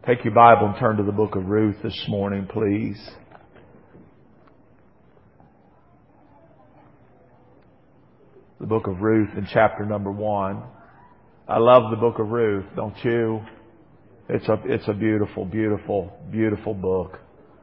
Take your Bible and turn to the book of Ruth this morning, please. The book of Ruth in chapter number 1. I love the book of Ruth, don't you? It's a beautiful, beautiful, beautiful book.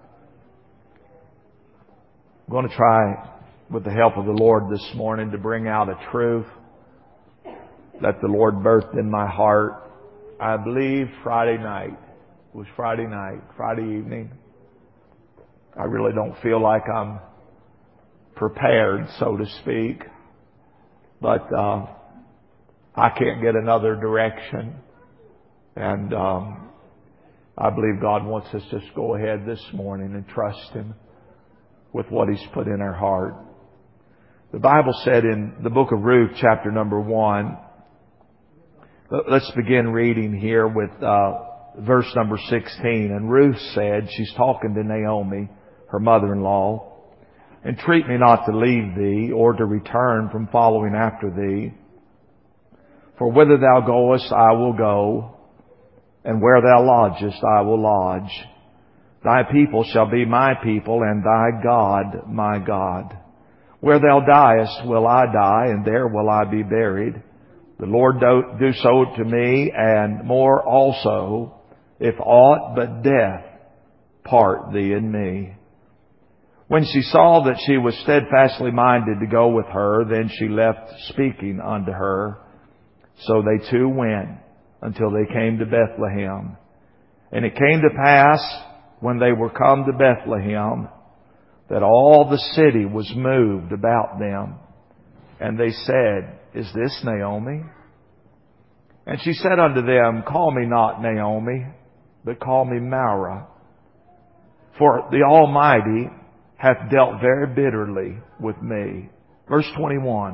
I'm going to try, with the help of the Lord this morning, to bring out a truth that the Lord birthed in my heart. I believe Friday night. It was Friday night, Friday evening. I really don't feel like I'm prepared, so to speak. But I can't get another direction. And I believe God wants us to just go ahead this morning and trust Him with what He's put in our heart. The Bible said in the book of Ruth, chapter number 1, let's begin reading here with verse number 16. And Ruth said, she's talking to Naomi, her mother-in-law, "Entreat me not to leave thee, or to return from following after thee. For whither thou goest, I will go, and where thou lodgest, I will lodge. Thy people shall be my people, and thy God my God. Where thou diest will I die, and there will I be buried. The Lord do so to me, and more also, if aught but death part thee and me." When she saw that she was steadfastly minded to go with her, then she left speaking unto her. So they two went until they came to Bethlehem. And it came to pass, when they were come to Bethlehem, that all the city was moved about them. And they said, "Is this Naomi?" And she said unto them, "Call me not Naomi, but call me Mara. For the Almighty hath dealt very bitterly with me." Verse 21.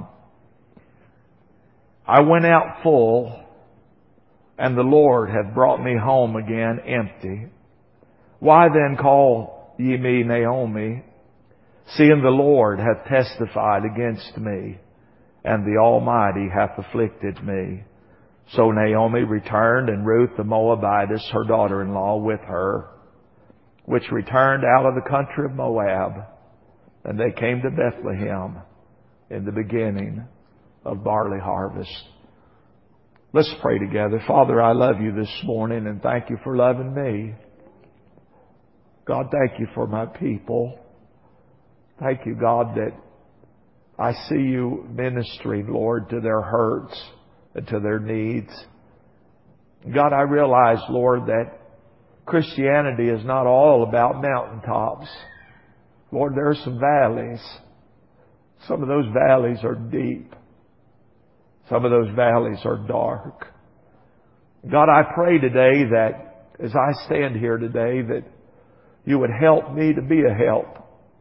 "I went out full, and the Lord hath brought me home again empty. Why then call ye me Naomi, seeing the Lord hath testified against me, and the Almighty hath afflicted me?" So Naomi returned, and Ruth the Moabitess, her daughter-in-law, with her, which returned out of the country of Moab. And they came to Bethlehem in the beginning of barley harvest. Let's pray together. Father, I love you this morning, and thank you for loving me. God, thank you for my people. Thank you, God, that I see you ministering, Lord, to their hurts and to their needs. God, I realize, Lord, that Christianity is not all about mountaintops. Lord, there are some valleys. Some of those valleys are deep. Some of those valleys are dark. God, I pray today that as I stand here today, that you would help me to be a help.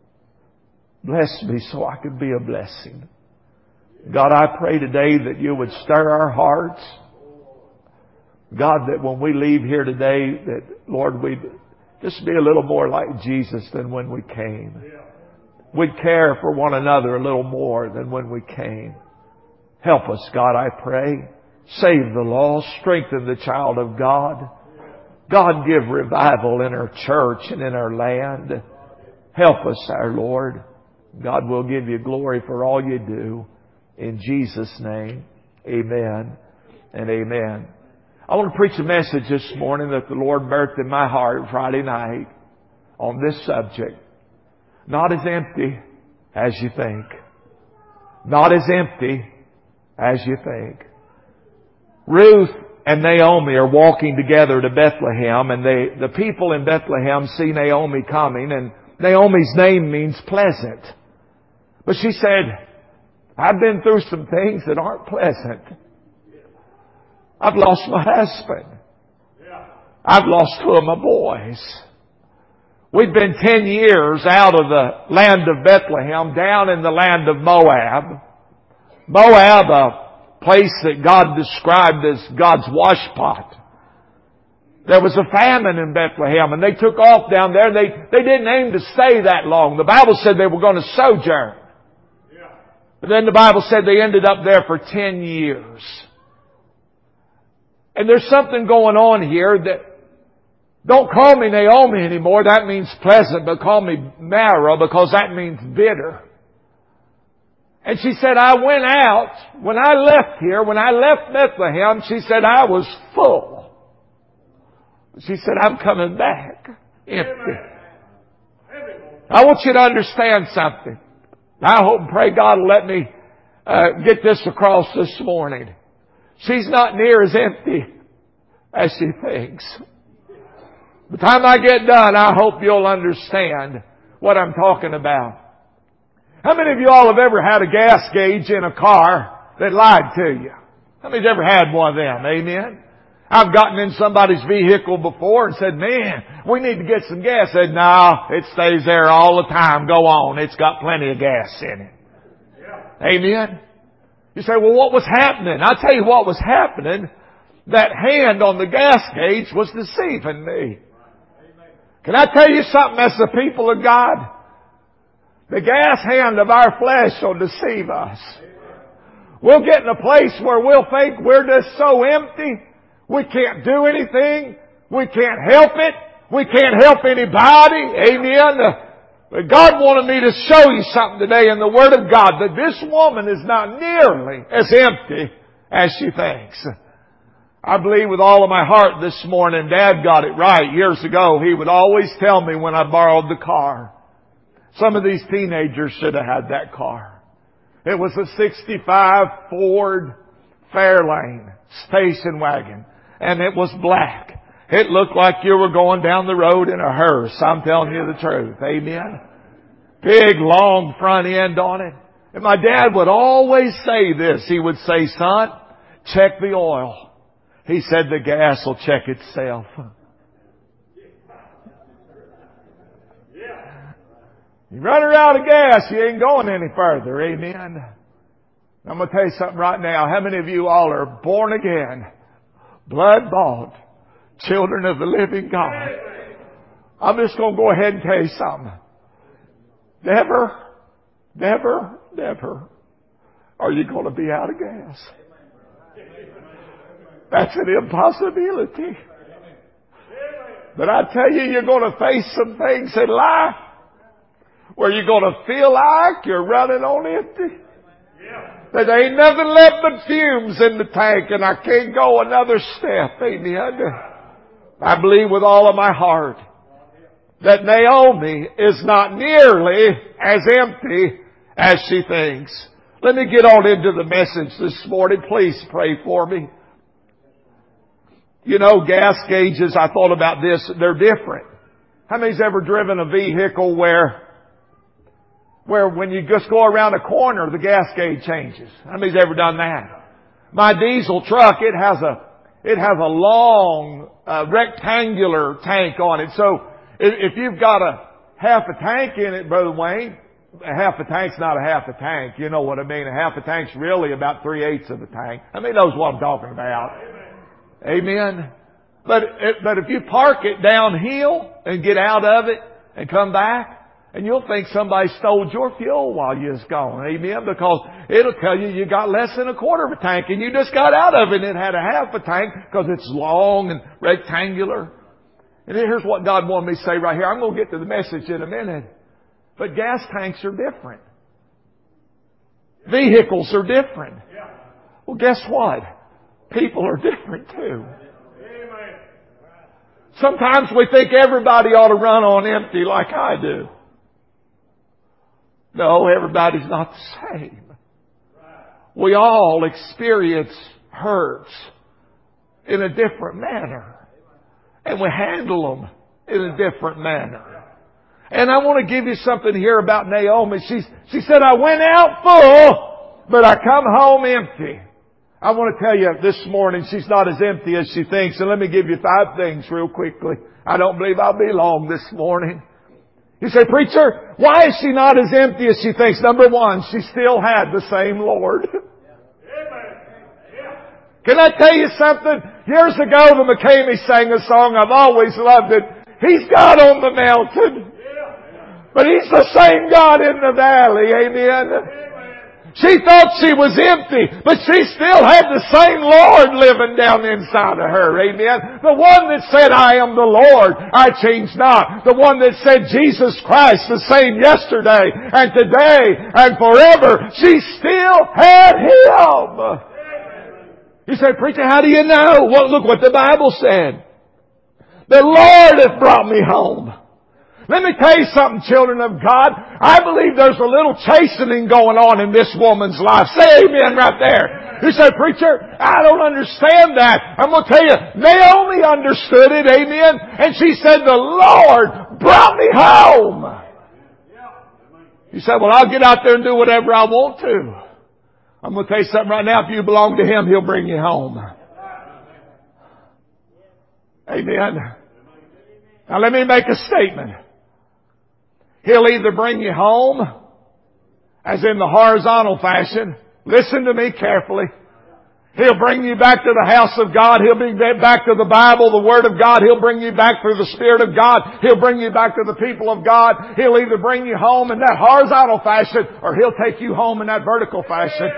Bless me so I can be a blessing. God, I pray today that you would stir our hearts. God, that when we leave here today, that, Lord, we'd just be a little more like Jesus than when we came. We'd care for one another a little more than when we came. Help us, God, I pray. Save the lost. Strengthen the child of God. God, give revival in our church and in our land. Help us, our Lord. God, will give you glory for all you do. In Jesus' name, amen and amen. I want to preach a message this morning that the Lord birthed in my heart Friday night on this subject. Not as empty as you think. Not as empty as you think. Ruth and Naomi are walking together to Bethlehem, and the people in Bethlehem see Naomi coming, and Naomi's name means pleasant. But she said, "I've been through some things that aren't pleasant. I've lost my husband. I've lost 2 of my boys. We've been 10 years out of the land of Bethlehem, down in the land of Moab. Moab, a place that God described as God's washpot. There was a famine in Bethlehem, and they took off down there. They didn't aim to stay that long. The Bible said they were going to sojourn. But then the Bible said they ended up there for 10 years. And there's something going on here that Don't call me Naomi anymore. That means pleasant, but call me Mara because that means bitter. And she said, I went out, when I left here, when I left Bethlehem, she said, I was full. She said, I'm coming back empty. I want you to understand something. I hope and pray God will let me get this across this morning. She's not near as empty as she thinks. By the time I get done, I hope you'll understand what I'm talking about. How many of you all have ever had a gas gauge in a car that lied to you? How many's ever had one of them? Amen? I've gotten in somebody's vehicle before and said, man, we need to get some gas. I said, no, it stays there all the time. Go on. It's got plenty of gas in it. Yeah. Amen? You say, well, what was happening? I'll tell you what was happening. That hand on the gas gauge was deceiving me. Can I tell you something as the people of God? The gas hand of our flesh will deceive us. We'll get in a place where we'll think we're just so empty. We can't do anything. We can't help it. We can't help anybody. Amen. But God wanted me to show you something today in the Word of God, that this woman is not nearly as empty as she thinks. I believe with all of my heart this morning, Dad got it right. Years ago, he would always tell me when I borrowed the car, some of these teenagers should have had that car. It was a 65 Ford Fairlane station wagon. And it was black. It looked like you were going down the road in a hearse. I'm telling you the truth. Amen. Big, long front end on it. And my dad would always say this. He would say, son, check the oil. He said the gas will check itself. You run her out of gas, you ain't going any further. Amen. I'm going to tell you something right now. How many of you all are born again, blood bought, children of the living God? I'm just going to go ahead and tell you something. Never, never, never are you going to be out of gas. That's an impossibility. But I tell you, you're going to face some things in life where you're going to feel like you're running on empty. That there ain't nothing left but fumes in the tank and I can't go another step. Amen. I believe with all of my heart that Naomi is not nearly as empty as she thinks. Let me get on into the message this morning. Please pray for me. You know, gas gauges, I thought about this, they're different. How many's ever driven a vehicle where when you just go around a corner, the gas gauge changes? How many's ever done that? My diesel truck, it has a long, rectangular tank on it. So if you've got a half a tank in it, Brother Wayne, a half a tank's not a half a tank. You know what I mean? A half a tank's really about 3/8 of a tank. How many knows what I'm talking about? Amen. But if you park it downhill and get out of it and come back, and you'll think somebody stole your fuel while you was gone. Amen. Because it'll tell you got less than a quarter of a tank and you just got out of it and it had a half a tank because it's long and rectangular. And here's what God wanted me to say right here. I'm going to get to the message in a minute. But gas tanks are different. Vehicles are different. Well, guess what? People are different too. Sometimes we think everybody ought to run on empty like I do. No, everybody's not the same. We all experience hurts in a different manner. And we handle them in a different manner. And I want to give you something here about Naomi. She said, I went out full, but I come home empty. I want to tell you this morning, she's not as empty as she thinks. And let me give you 5 things real quickly. I don't believe I'll be long this morning. You say, preacher, why is she not as empty as she thinks? Number 1, she still had the same Lord. Can I tell you something? Years ago, the McCamey sang a song. I've always loved it. He's God on the mountain, but He's the same God in the valley. Amen. She thought she was empty, but she still had the same Lord living down inside of her. Amen. The one that said, I am the Lord, I change not. The one that said, Jesus Christ, the same yesterday and today and forever. She still had Him. You say, preacher, how do you know? Well, look what the Bible said. The Lord hath brought me home. Let me tell you something, children of God. I believe there's a little chastening going on in this woman's life. Say amen right there. You say, preacher, I don't understand that. I'm going to tell you, Naomi understood it, amen. And she said, the Lord brought me home. You said, well, I'll get out there and do whatever I want to. I'm going to tell you something right now. If you belong to Him, He'll bring you home. Amen. Now let me make a statement. He'll either bring you home, as in the horizontal fashion. Listen to me carefully. He'll bring you back to the house of God. He'll bring you back to the Bible, the Word of God. He'll bring you back through the Spirit of God. He'll bring you back to the people of God. He'll either bring you home in that horizontal fashion, or He'll take you home in that vertical fashion.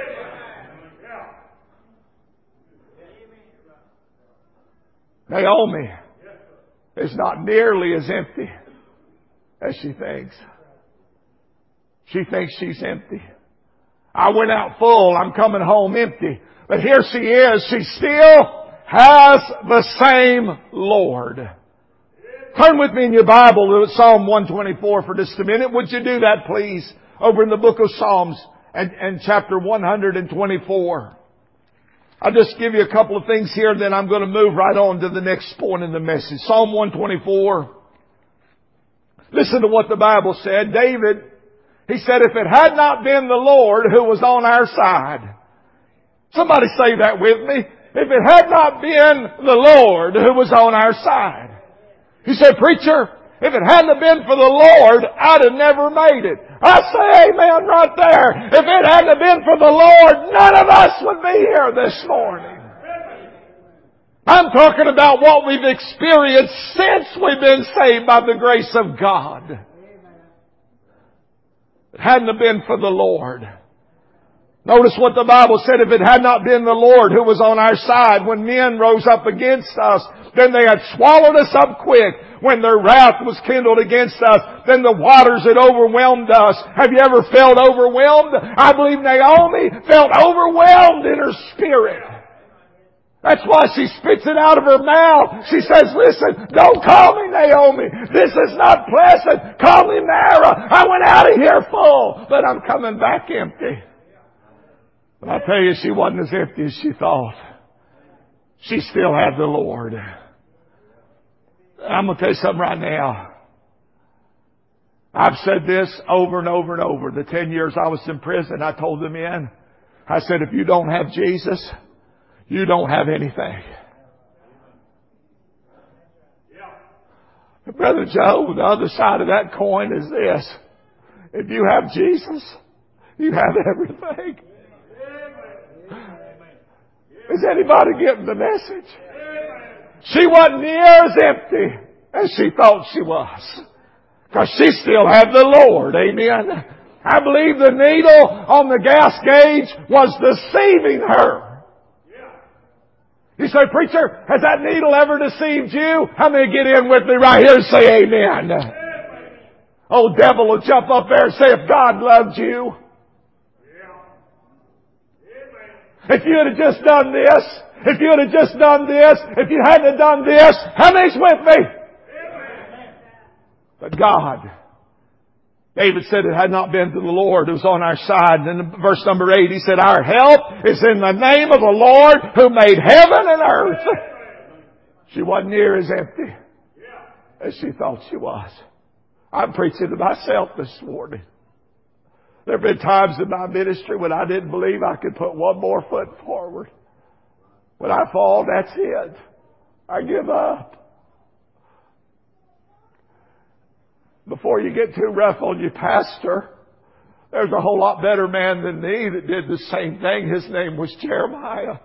Naomi is not nearly as empty as she thinks. She thinks she's empty. I went out full. I'm coming home empty. But here she is. She still has the same Lord. Turn with me in your Bible to Psalm 124 for just a minute. Would you do that, please? Over in the book of Psalms and chapter 124. I'll just give you a couple of things here, then I'm going to move right on to the next point in the message. Psalm 124. Listen to what the Bible said. David, he said, if it had not been the Lord who was on our side. Somebody say that with me. If it had not been the Lord who was on our side. He said, preacher, if it hadn't been for the Lord, I'd have never made it. I say amen right there. If it hadn't been for the Lord, none of us would be here this morning. I'm talking about what we've experienced since we've been saved by the grace of God. If it hadn't been for the Lord. Notice what the Bible said. If it had not been the Lord who was on our side, when men rose up against us, then they had swallowed us up quick. When their wrath was kindled against us, then the waters had overwhelmed us. Have you ever felt overwhelmed? I believe Naomi felt overwhelmed in her spirit. That's why she spits it out of her mouth. She says, listen, don't call me Naomi. This is not pleasant. Call me Mara. I went out of here full, but I'm coming back empty. But I tell you, she wasn't as empty as she thought. She still had the Lord. I'm going to tell you something right now. I've said this over and over and over. The 10 years I was in prison, I told the men, I said, if you don't have Jesus, you don't have anything. Brother Joe, the other side of that coin is this. If you have Jesus, you have everything. Is anybody getting the message? She wasn't near as empty as she thought she was. Because she still had the Lord. Amen. I believe the needle on the gas gauge was deceiving her. You say, preacher, has that needle ever deceived you? How many get in with me right here and say amen? Oh, devil will jump up there and say, if God loved you. If you had just done this, if you had just done this, if you hadn't done this, how many's with me? But God, David said it had not been to the Lord who was on our side. And in verse number 8, he said, our help is in the name of the Lord who made heaven and earth. She wasn't near as empty as she thought she was. I'm preaching to myself this morning. There have been times in my ministry when I didn't believe I could put one more foot forward. When I fall, that's it. I give up. Before you get too rough on your pastor, there's a whole lot better man than me that did the same thing. His name was Jeremiah.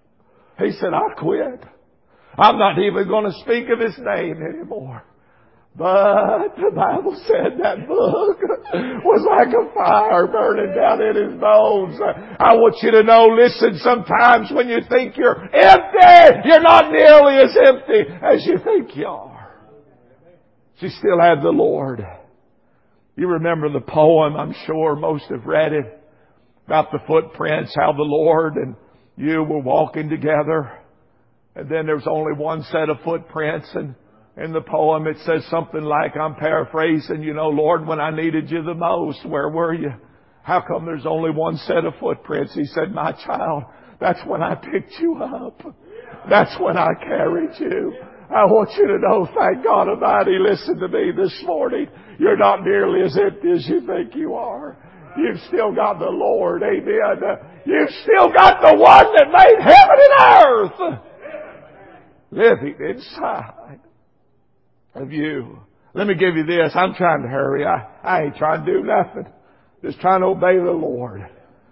He said, I quit. I'm not even going to speak of his name anymore. But the Bible said that book was like a fire burning down in his bones. I want you to know, listen, sometimes when you think you're empty, you're not nearly as empty as you think you are. She still had the Lord. You remember the poem, I'm sure most have read it, about the footprints, how the Lord and you were walking together. And then there's only one set of footprints, and in the poem it says something like, I'm paraphrasing, Lord, when I needed you the most, where were you? How come there's only one set of footprints? He said, my child, that's when I picked you up. That's when I carried you. I want you to know, thank God Almighty, listen to me this morning. You're not nearly as empty as you think you are. You've still got the Lord. Amen. You've still got the one that made heaven and earth living inside of you. Let me give you this. I'm trying to hurry. I ain't trying to do nothing. Just trying to obey the Lord.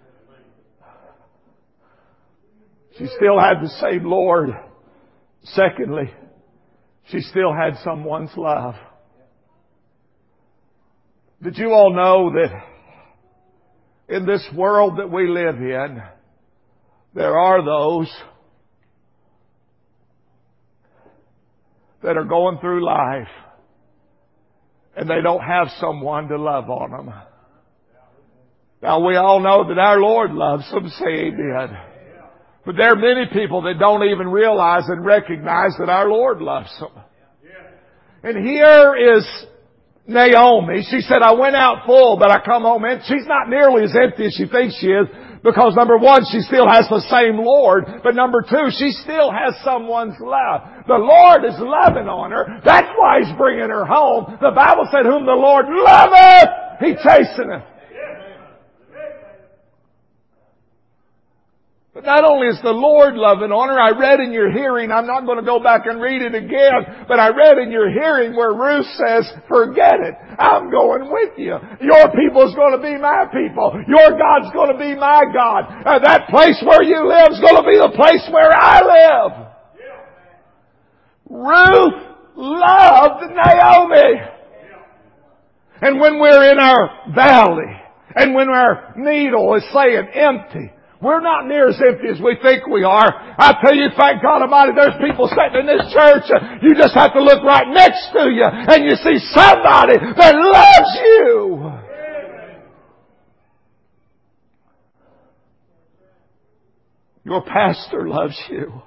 She still had the same Lord. Secondly, she still had someone's love. Did you all know that in this world that we live in, there are those that are going through life and they don't have someone to love on them? Now, we all know that our Lord loves them. Say amen. But there are many people that don't even realize and recognize that our Lord loves them. And here is Naomi. She said, I went out full, but I come home empty. She's not nearly as empty as she thinks she is, because number one, she still has the same Lord. But number two, she still has someone's love. The Lord is loving on her. That's why He's bringing her home. The Bible said, whom the Lord loveth, He chasteneth. But not only is the Lord loving on her, I read in your hearing, I'm not going to go back and read it again, but I read in your hearing where Ruth says, forget it. I'm going with you. Your people's going to be my people. Your God's going to be my God. That place where you live is going to be the place where I live. Ruth loved Naomi. And when we're in our valley, and when our needle is saying empty, we're not near as empty as we think we are. I tell you, thank God Almighty, there's people sitting in this church. You just have to look right next to you and you see somebody that loves you. Your pastor loves you.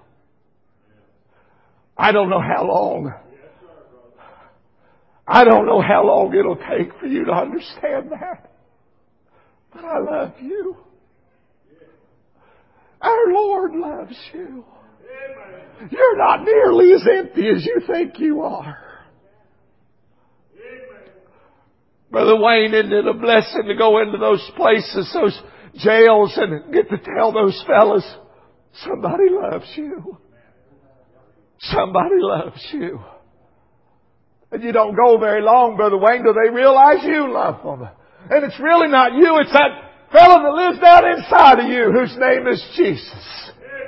I don't know how long. I don't know how long it'll take for you to understand that. But I love you. Our Lord loves you. You're not nearly as empty as you think you are. Brother Wayne, isn't it a blessing to go into those places, those jails, and get to tell those fellas, somebody loves you. Somebody loves you. And you don't go very long, Brother Wayne, till they realize you love them. And it's really not you, it's that fellow that lives down inside of you, whose name is Jesus.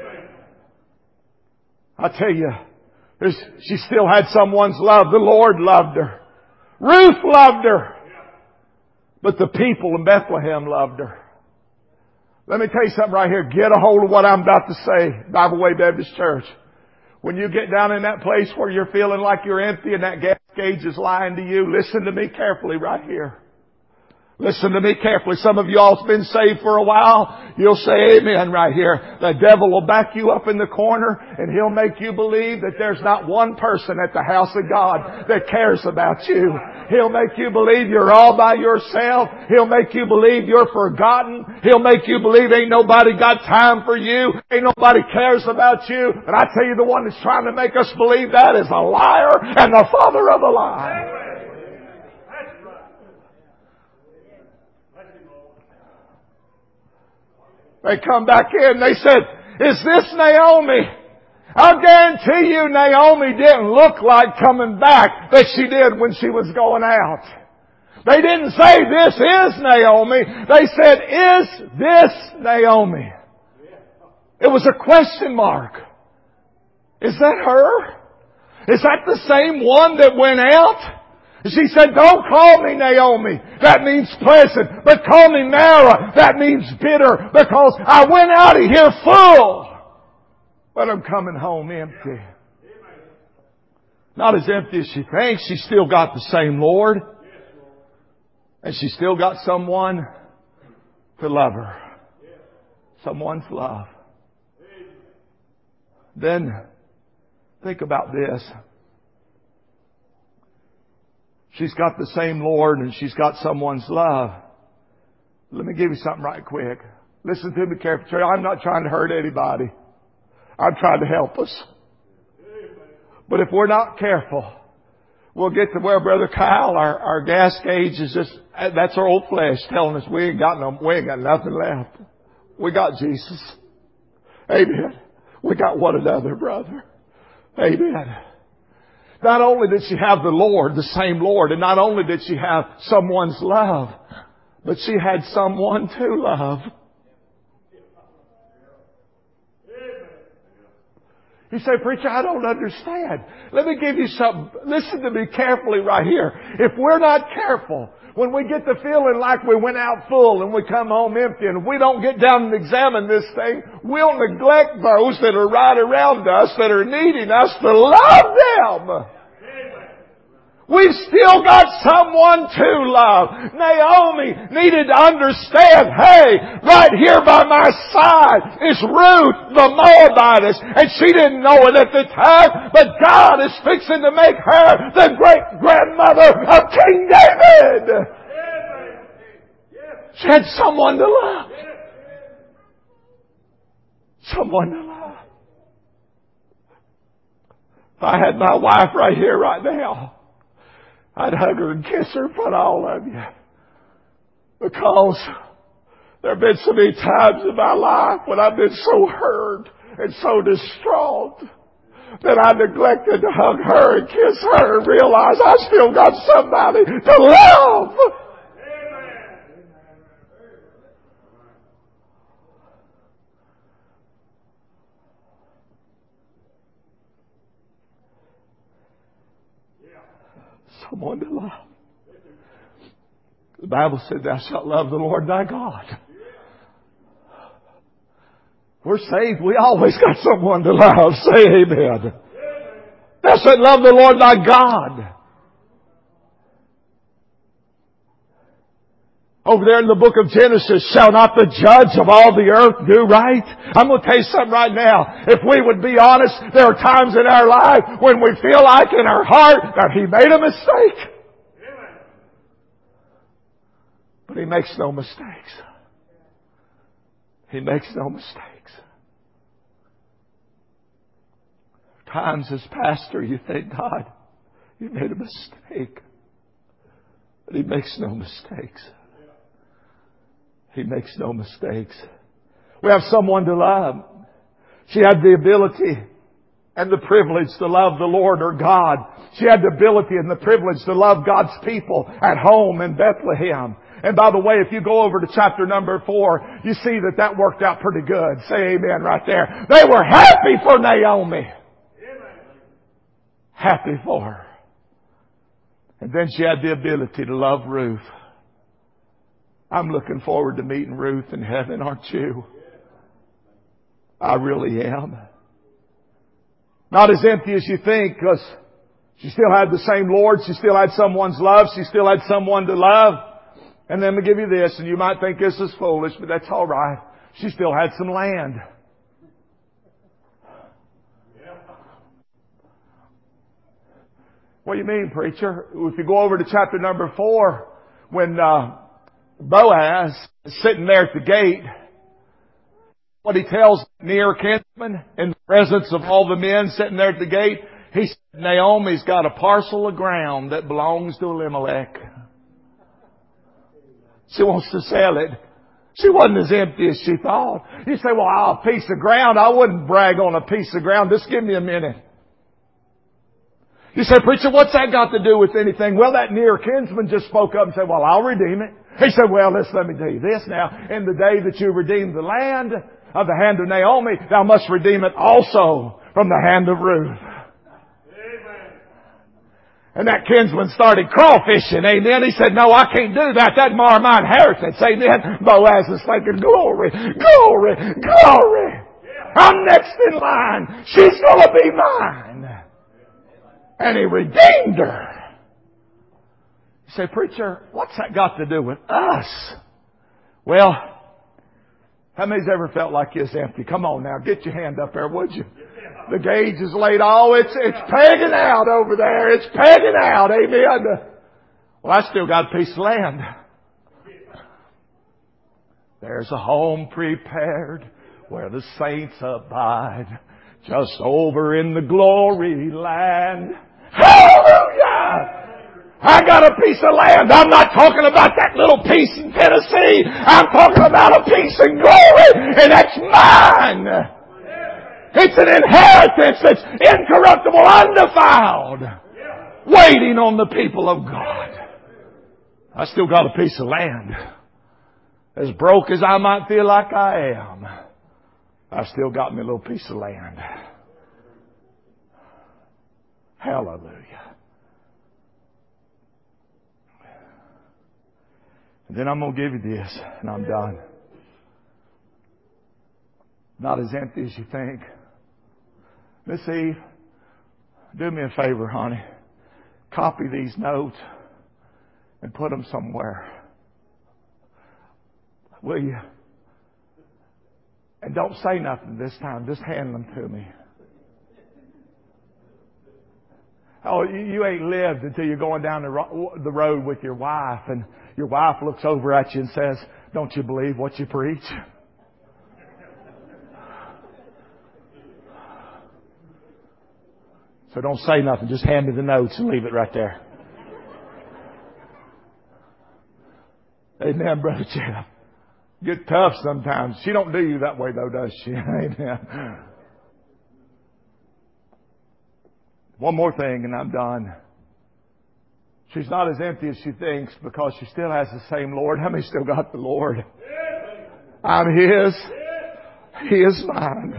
I tell you, she still had someone's love. The Lord loved her. Ruth loved her. But the people in Bethlehem loved her. Let me tell you something right here. Get a hold of what I'm about to say, Bible Way Baptist Church. When you get down in that place where you're feeling like you're empty and that gas gauge is lying to you, listen to me carefully right here. Listen to me carefully. Some of y'all's been saved for a while. You'll say amen right here. The devil will back you up in the corner and he'll make you believe that there's not one person at the house of God that cares about you. He'll make you believe you're all by yourself. He'll make you believe you're forgotten. He'll make you believe ain't nobody got time for you. Ain't nobody cares about you. And I tell you, the one that's trying to make us believe that is a liar and the father of a lie. They come back in. They said, is this Naomi? I'll guarantee you Naomi didn't look like coming back that she did when she was going out. They didn't say, this is Naomi. They said, is this Naomi? It was a question mark. Is that her? Is that the same one that went out? She said, don't call me Naomi. That means pleasant. But call me Mara. That means bitter. Because I went out of here full. But I'm coming home empty. Not as empty as she thinks. She's still got the same Lord. And she's still got someone to love her. Someone's love. Then, think about this. She's got the same Lord and she's got someone's love. Let me give you something right quick. Listen to me carefully. I'm not trying to hurt anybody. I'm trying to help us. But if we're not careful, we'll get to where Brother Kyle, our gas gauge is just, that's our old flesh telling us we ain't got nothing left. We got Jesus. Amen. We got one another, brother. Amen. Not only did she have the Lord, the same Lord, and not only did she have someone's love, but she had someone to love. You say, preacher, I don't understand. Let me give you something. Listen to me carefully right here. If we're not careful, when we get to feeling like we went out full and we come home empty, and if we don't get down and examine this thing, we'll neglect those that are right around us that are needing us to love them. We've still got someone to love. Naomi needed to understand, hey, right here by my side is Ruth the Moabitess. And she didn't know it at the time, but God is fixing to make her the great-grandmother of King David. She had someone to love. Someone to love. If I had my wife right here, right now, I'd hug her and kiss her in front of all of you. Because there have been so many times in my life when I've been so hurt and so distraught that I neglected to hug her and kiss her and realize I still got somebody to love. Someone to love. The Bible said, thou shalt love the Lord thy God. We're saved. We always got someone to love. Say amen. Thou shalt love the Lord thy God. Over there in the book of Genesis, shall not the judge of all the earth do right? I'm going to tell you something right now. If we would be honest, there are times in our life when we feel like in our heart that He made a mistake. But He makes no mistakes. He makes no mistakes. Times as pastor you think, God, you made a mistake. But He makes no mistakes. He makes no mistakes. We have someone to love. She had the ability and the privilege to love the Lord or God. She had the ability and the privilege to love God's people at home in Bethlehem. And by the way, if you go over to chapter number 4, you see that worked out pretty good. Say amen right there. They were happy for Naomi. Happy for her. And then she had the ability to love Ruth. I'm looking forward to meeting Ruth in heaven, aren't you? I really am. Not as empty as you think, because she still had the same Lord. She still had someone's love. She still had someone to love. And then let me give you this, and you might think this is foolish, but that's all right. She still had some land. What do you mean, preacher? If you go over to chapter number 4, when Boaz is sitting there at the gate, what he tells near kinsman in the presence of all the men sitting there at the gate, he said, Naomi's got a parcel of ground that belongs to Elimelech. She wants to sell it. She wasn't as empty as she thought. You say, well, a piece of ground. I wouldn't brag on a piece of ground. Just give me a minute. You say, preacher, what's that got to do with anything? Well, that near kinsman just spoke up and said, well, I'll redeem it. He said, well, let me tell you this now. In the day that you redeem the land of the hand of Naomi, thou must redeem it also from the hand of Ruth. Amen. And that kinsman started crawfishing, amen. He said, no, I can't do that. That'd mar my inheritance, amen. Boaz is thinking, glory, glory, glory. I'm next in line. She's gonna be mine. And He redeemed her. You say, preacher, what's that got to do with us? Well, how many's ever felt like it's empty? Come on now, get your hand up there, would you? The gauge is laid. Oh, it's pegging out over there. It's pegging out. Amen. Well, I still got a piece of land. There's a home prepared where the saints abide, just over in the glory land. Hallelujah! I got a piece of land. I'm not talking about that little piece in Tennessee. I'm talking about a piece in glory, and that's mine. It's an inheritance that's incorruptible, undefiled, waiting on the people of God. I still got a piece of land. As broke as I might feel like I am, I've still got me a little piece of land. Hallelujah. And then I'm going to give you this, and I'm done. Not as empty as you think. Miss Eve, do me a favor, honey. Copy these notes and put them somewhere. Will you? And don't say nothing this time. Just hand them to me. Oh, you ain't lived until you're going down the road with your wife, and your wife looks over at you and says, don't you believe what you preach? So don't say nothing. Just hand me the notes and leave it right there. Amen, Brother Jeff. Get tough sometimes. She don't do you that way though, does she? Amen. One more thing and I'm done. She's not as empty as she thinks because she still has the same Lord. How many still got the Lord? I'm His. He is mine.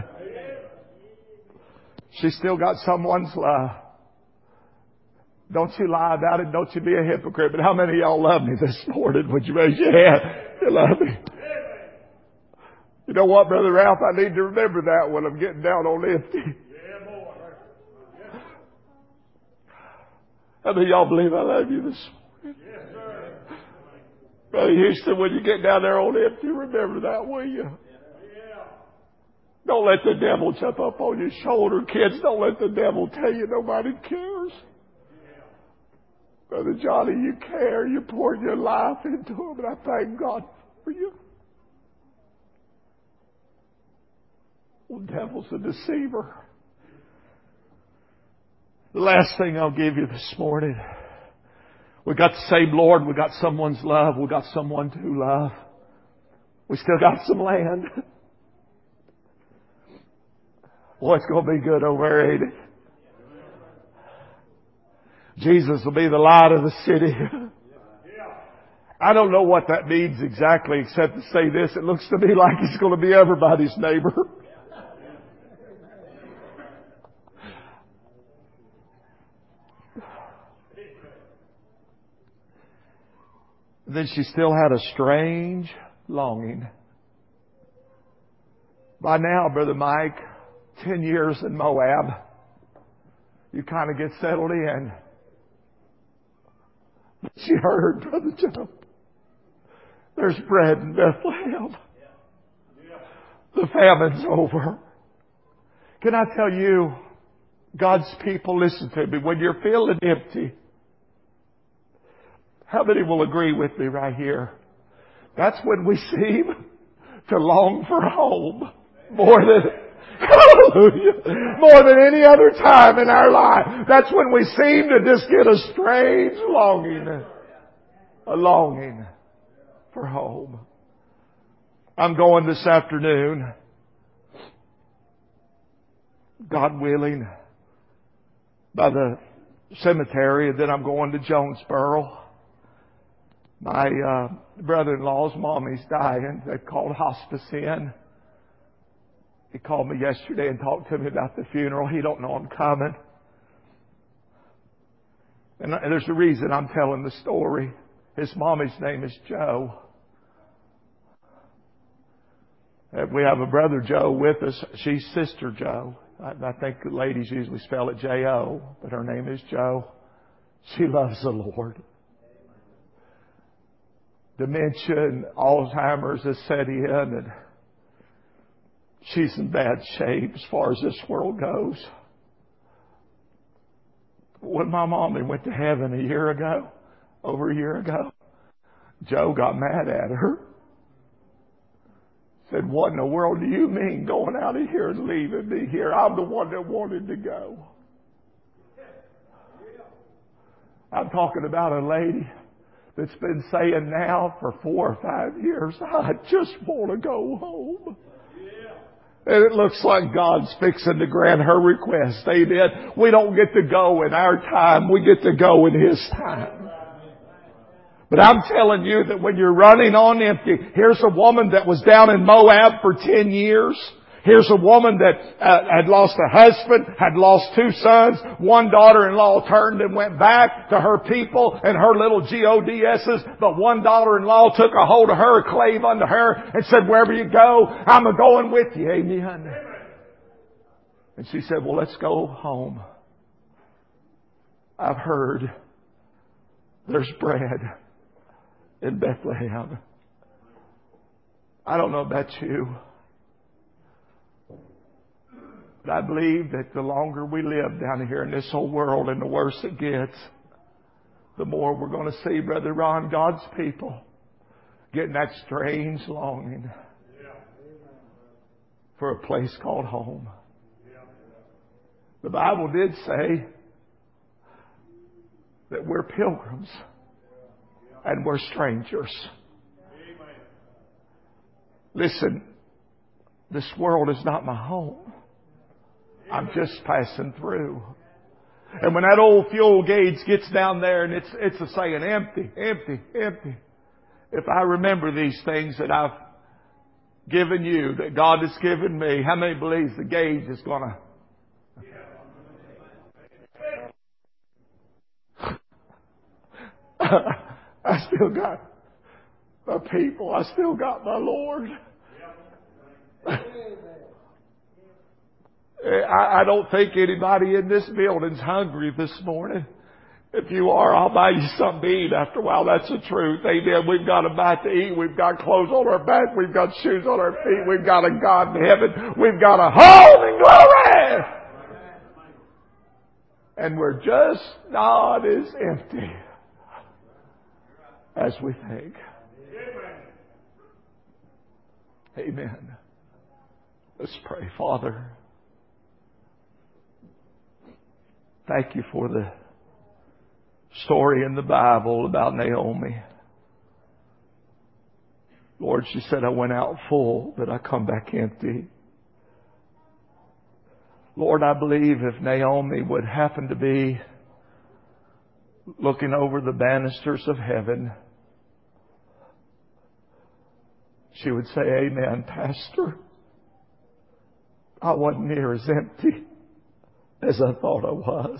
She's still got someone's love. Don't you lie about it. Don't you be a hypocrite. But how many of y'all love me this morning? Would you raise your hand? You love me. You know what, Brother Ralph? I need to remember that when I'm getting down on empty. How many of y'all believe I love you this morning? Yes, sir. Brother Houston, when you get down there on empty, remember that, will you? Don't let the devil jump up on your shoulder, kids. Don't let the devil tell you nobody cares. Brother Johnny, you care. You poured your life into him, and I thank God for you. The devil's a deceiver. The last thing I'll give you this morning. We got the same Lord. We got someone's love. We got someone to love. We still got some land. Boy, it's going to be good over there, ain't it? Jesus will be the light of the city. I don't know what that means exactly except to say this. It looks to me like He's going to be everybody's neighbor. Then she still had a strange longing. By now, Brother Mike, 10 years in Moab, you kind of get settled in. She heard, Brother Joe, there's bread in Bethlehem. The famine's over. Can I tell you, God's people, listen to me. When you're feeling empty, how many will agree with me right here? That's when we seem to long for home more than, hallelujah, more than any other time in our life. That's when we seem to just get a strange longing, a longing for home. I'm going this afternoon, God willing, by the cemetery, and then I'm going to Jonesboro. My brother-in-law's mommy's dying. They've called hospice in. He called me yesterday and talked to me about the funeral. He don't know I'm coming. And there's a reason I'm telling the story. His mommy's name is Joe. We have a brother Joe with us. She's Sister Joe. I think the ladies usually spell it J-O, but her name is Joe. She loves the Lord. Dementia and Alzheimer's has set in, and she's in bad shape as far as this world goes. When my mommy went to heaven over a year ago, Joe got mad at her. Said, "What in the world do you mean going out of here and leaving me here? I'm the one that wanted to go." I'm talking about a lady that's been saying now for 4 or 5 years, "I just want to go home." And it looks like God's fixing to grant her request. Amen. We don't get to go in our time. We get to go in His time. But I'm telling you that when you're running on empty, here's a woman that was down in Moab for 10 years. Here's a woman that had lost a husband, had lost 2 sons. One daughter-in-law turned and went back to her people and her little GODS's. But one daughter-in-law took a hold of her, a clave unto her, and said, "Wherever you go, I'm a-going with you." Amen. And she said, "Well, let's go home. I've heard there's bread in Bethlehem." I don't know about you, but I believe that the longer we live down here in this whole world and the worse it gets, the more we're going to see, Brother Ron, God's people getting that strange longing for a place called home. The Bible did say that we're pilgrims and we're strangers. Listen, this world is not my home. I'm just passing through. And when that old fuel gauge gets down there and it's a saying, "Empty, empty, empty." If I remember these things that I've given you, that God has given me, how many believes the gauge is going to... I still got my people. I still got my Lord. I don't think anybody in this building's hungry this morning. If you are, I'll buy you something to eat after a while. That's the truth. Amen. We've got a bite to eat. We've got clothes on our back. We've got shoes on our feet. We've got a God in heaven. We've got a home in glory. And we're just not as empty as we think. Amen. Let's pray. Father, thank you for the story in the Bible about Naomi. Lord, she said, "I went out full, but I come back empty." Lord, I believe if Naomi would happen to be looking over the banisters of heaven, she would say, "Amen, Pastor. I wasn't near as empty as I thought I was.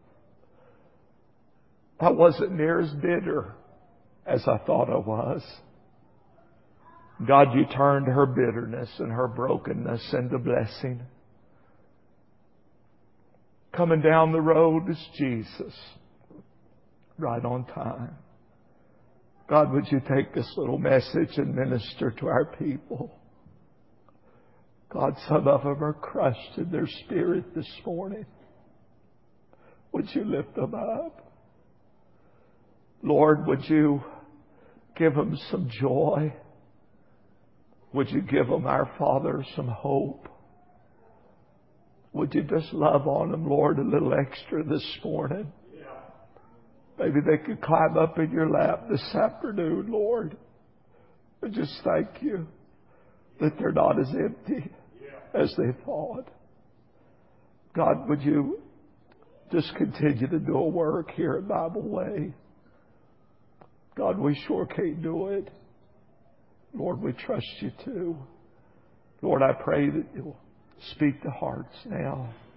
I wasn't near as bitter as I thought I was." God, you turned her bitterness and her brokenness into blessing. Coming down the road is Jesus, right on time. God, would you take this little message and minister to our people? God, some of them are crushed in their spirit this morning. Would you lift them up? Lord, would you give them some joy? Would you give them, our Father, some hope? Would you just love on them, Lord, a little extra this morning? Maybe they could climb up in your lap this afternoon, Lord. And just thank you that they're not as empty as they thought. God, would you just continue to do a work here at Bible Way? God, we sure can't do it. Lord, we trust you too. Lord, I pray that you'll speak to hearts now.